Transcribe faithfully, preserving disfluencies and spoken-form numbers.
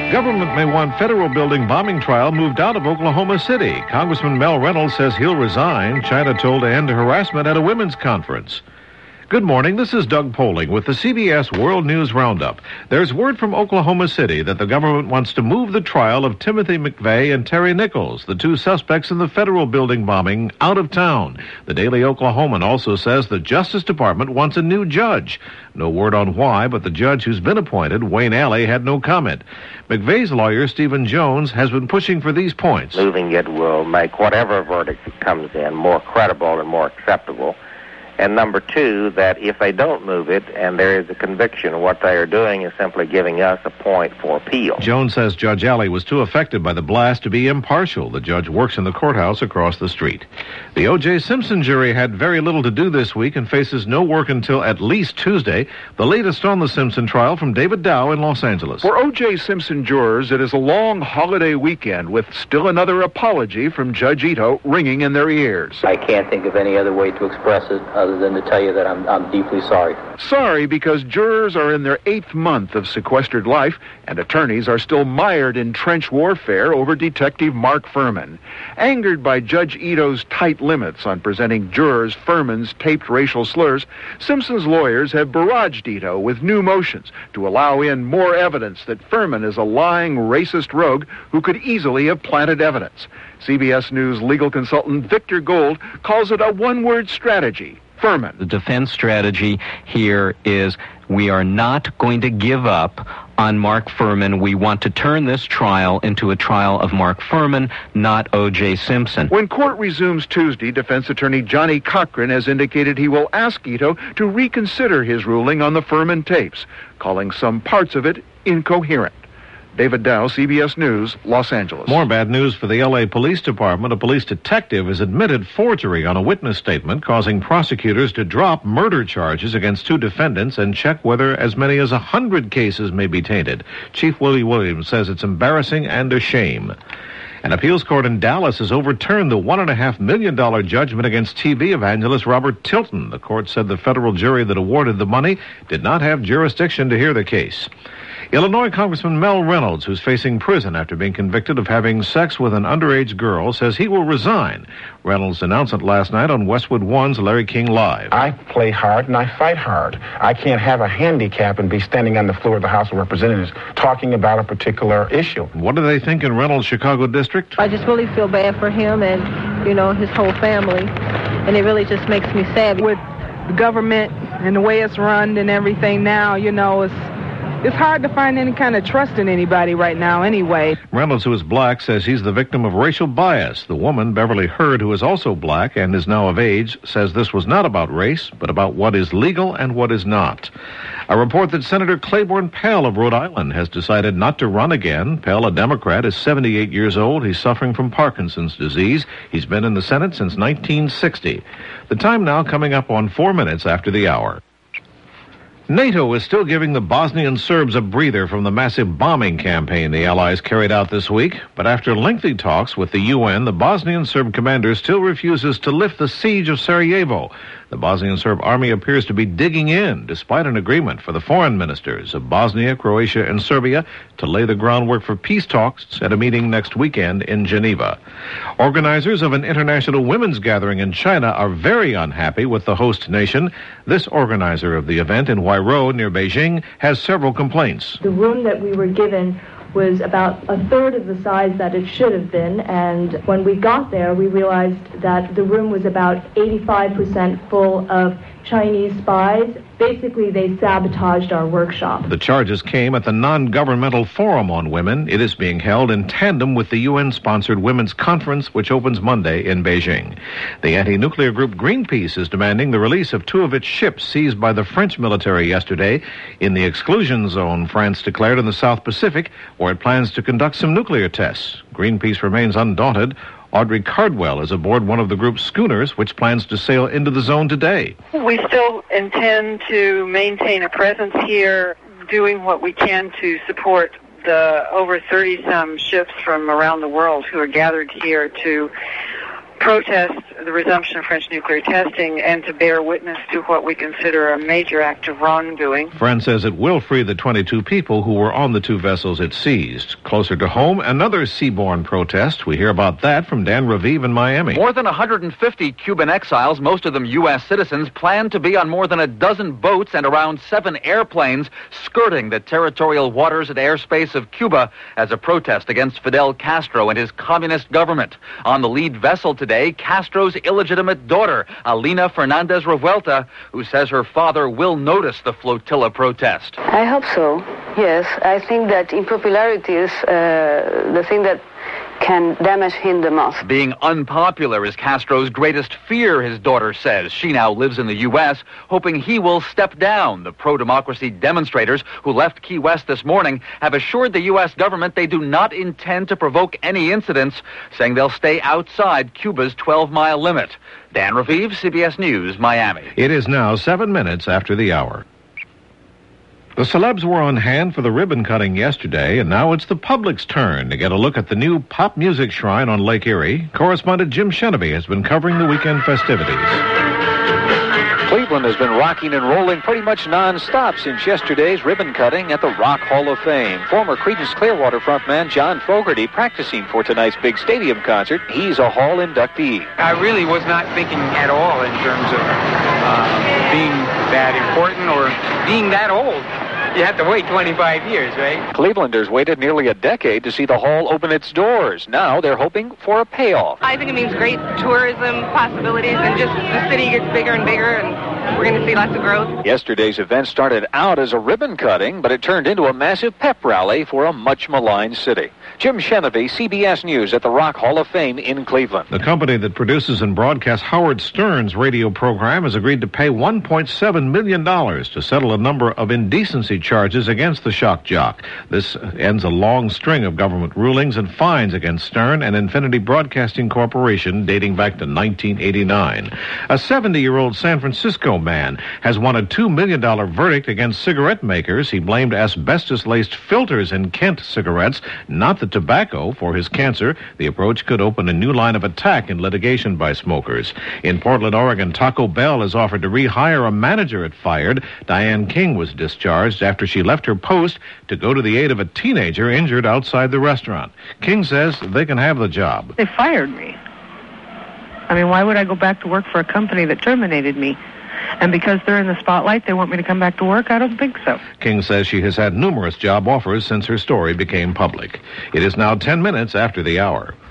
Government may want federal building bombing trial moved out of Oklahoma City. Congressman Mel Reynolds says he'll resign. China told to end harassment at a women's conference. Good morning. This is Doug Poling with the C B S World News Roundup. There's word from Oklahoma City that the government wants to move the trial of Timothy McVeigh and Terry Nichols, the two suspects in the federal building bombing, out of town. The Daily Oklahoman also says the Justice Department wants a new judge. No word on why, but the judge who's been appointed, Wayne Alley, had no comment. McVeigh's lawyer, Stephen Jones, has been pushing for these points. Moving it will make whatever verdict comes in more credible and more acceptable. And number two, that if they don't move it and there is a conviction, what they are doing is simply giving us a point for appeal. Jones says Judge Alley was too affected by the blast to be impartial. The judge works in the courthouse across the street. The O J. Simpson jury had very little to do this week and faces no work until at least Tuesday. The latest on the Simpson trial from David Dow in Los Angeles. For O J. Simpson jurors, it is a long holiday weekend with still another apology from Judge Ito ringing in their ears. I can't think of any other way to express it other than to tell you that I'm, I'm deeply sorry. Sorry because jurors are in their eighth month of sequestered life, and attorneys are still mired in trench warfare over Detective Mark Fuhrman. Angered by Judge Ito's tight limits on presenting jurors Fuhrman's taped racial slurs, Simpson's lawyers have barraged Ito with new motions to allow in more evidence that Fuhrman is a lying, racist rogue who could easily have planted evidence. C B S News legal consultant Victor Gold calls it a one-word strategy. Fuhrman. The defense strategy here is we are not going to give up on Mark Fuhrman. We want to turn this trial into a trial of Mark Fuhrman, not O J. Simpson. When court resumes Tuesday, defense attorney Johnny Cochran has indicated he will ask Ito to reconsider his ruling on the Fuhrman tapes, calling some parts of it incoherent. David Dow, C B S News, Los Angeles. More bad news for the L A Police Department. A police detective has admitted forgery on a witness statement, causing prosecutors to drop murder charges against two defendants and check whether as many as one hundred cases may be tainted. Chief Willie Williams says it's embarrassing and a shame. An appeals court in Dallas has overturned the one point five million dollars judgment against T V evangelist Robert Tilton. The court said the federal jury that awarded the money did not have jurisdiction to hear the case. Illinois Congressman Mel Reynolds, who's facing prison after being convicted of having sex with an underage girl, says he will resign. Reynolds announced it last night on Westwood One's Larry King Live. I play hard and I fight hard. I can't have a handicap and be standing on the floor of the House of Representatives talking about a particular issue. What do they think in Reynolds' Chicago district? I just really feel bad for him and, you know, his whole family. And it really just makes me sad. With the government and the way it's run and everything now, you know, it's It's hard to find any kind of trust in anybody right now anyway. Reynolds, who is black, says he's the victim of racial bias. The woman, Beverly Hurd, who is also black and is now of age, says this was not about race, but about what is legal and what is not. A report that Senator Claiborne Pell of Rhode Island has decided not to run again. Pell, a Democrat, is seventy-eight years old. He's suffering from Parkinson's disease. He's been in the Senate since nineteen sixty. The time now coming up on four minutes after the hour. NATO is still giving the Bosnian Serbs a breather from the massive bombing campaign the Allies carried out this week. But after lengthy talks with the U N, the Bosnian Serb commander still refuses to lift the siege of Sarajevo. The Bosnian Serb army appears to be digging in, despite an agreement for the foreign ministers of Bosnia, Croatia, and Serbia to lay the groundwork for peace talks at a meeting next weekend in Geneva. Organizers of an international women's gathering in China are very unhappy with the host nation. This organizer of the event in Huairou near Beijing has several complaints. The room that we were given was about a third of the size that it should have been, and when we got there, we realized that the room was about eighty-five percent full of Chinese spies. Basically, they sabotaged our workshop. The charges came at the Non-Governmental Forum on Women. It is being held in tandem with the U N-sponsored Women's Conference, which opens Monday in Beijing. The anti-nuclear group Greenpeace is demanding the release of two of its ships seized by the French military yesterday in the exclusion zone France declared in the South Pacific, where it plans to conduct some nuclear tests. Greenpeace remains undaunted. Audrey Cardwell is aboard one of the group's schooners, which plans to sail into the zone today. We still intend to maintain a presence here, doing what we can to support the over thirty-some ships from around the world who are gathered here to protest the resumption of French nuclear testing and to bear witness to what we consider a major act of wrongdoing. France says it will free the twenty-two people who were on the two vessels it seized. Closer to home, another seaborne protest. We hear about that from Dan Raviv in Miami. More than one hundred fifty Cuban exiles, most of them U S citizens, plan to be on more than a dozen boats and around seven airplanes skirting the territorial waters and airspace of Cuba as a protest against Fidel Castro and his communist government. On the lead vessel today, Castro's illegitimate daughter, Alina Fernandez Revuelta, who says her father will notice the flotilla protest. I hope so, yes. I think that impopularity is uh, the thing that can damage him the most. Being unpopular is Castro's greatest fear, his daughter says. She now lives in the U S, hoping he will step down. The pro-democracy demonstrators who left Key West this morning have assured the U S government they do not intend to provoke any incidents, saying they'll stay outside Cuba's twelve-mile limit. Dan Raviv, C B S News, Miami. It is now seven minutes after the hour. The celebs were on hand for the ribbon cutting yesterday, and now it's the public's turn to get a look at the new pop music shrine on Lake Erie. Correspondent Jim Sheneby has been covering the weekend festivities. Cleveland has been rocking and rolling pretty much non-stop since yesterday's ribbon cutting at the Rock Hall of Fame. Former Creedence Clearwater frontman John Fogerty practicing for tonight's big stadium concert. He's a Hall inductee. I really was not thinking at all in terms of uh, being that important or being that old. You have to wait twenty-five years, right? Clevelanders waited nearly a decade to see the hall open its doors. Now they're hoping for a payoff. I think it means great tourism possibilities, and just the city gets bigger and bigger, and we're going to see lots of growth. Yesterday's event started out as a ribbon cutting, but it turned into a massive pep rally for a much maligned city. Jim Sheneby, C B S News at the Rock Hall of Fame in Cleveland. The company that produces and broadcasts Howard Stern's radio program has agreed to pay one point seven million dollars to settle a number of indecency charges against the shock jock. This ends a long string of government rulings and fines against Stern and Infinity Broadcasting Corporation dating back to nineteen eighty-nine. A seventy-year-old San Francisco man has won a two million dollars verdict against cigarette makers. He blamed asbestos-laced filters in Kent cigarettes, not the tobacco, for his cancer. The approach could open a new line of attack in litigation by smokers. In Portland, Oregon, Taco Bell has offered to rehire a manager it fired. Diane King was discharged after she left her post to go to the aid of a teenager injured outside the restaurant. King says they can have the job. They fired me. I mean, why would I go back to work for a company that terminated me? And because they're in the spotlight, they want me to come back to work? I don't think so. King says she has had numerous job offers since her story became public. It is now ten minutes after the hour.